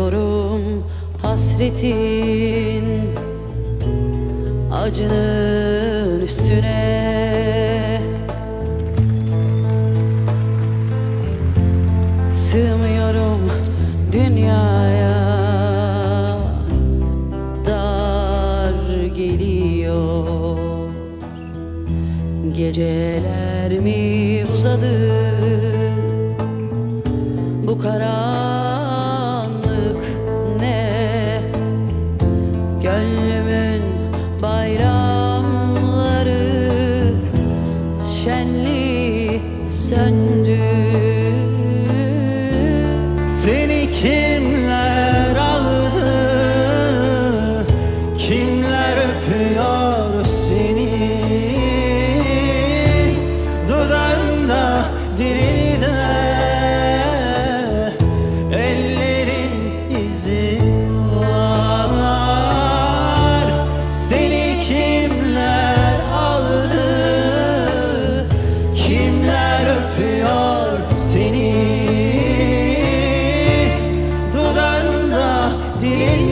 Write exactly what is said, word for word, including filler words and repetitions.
Ölüyorum hasretin, acının üstüne. Sığmıyorum dünyaya, dar geliyor. Geceler mi uzadı, bu karanlık ne? Gönlümün bayramları şenliği söndü. Seni kimler aldı, kimler öpüyor seni? Dudağında, dilinde ellerin izi var. Seni kimler aldı, kimler öpüyor seni? Dudağında, dilinde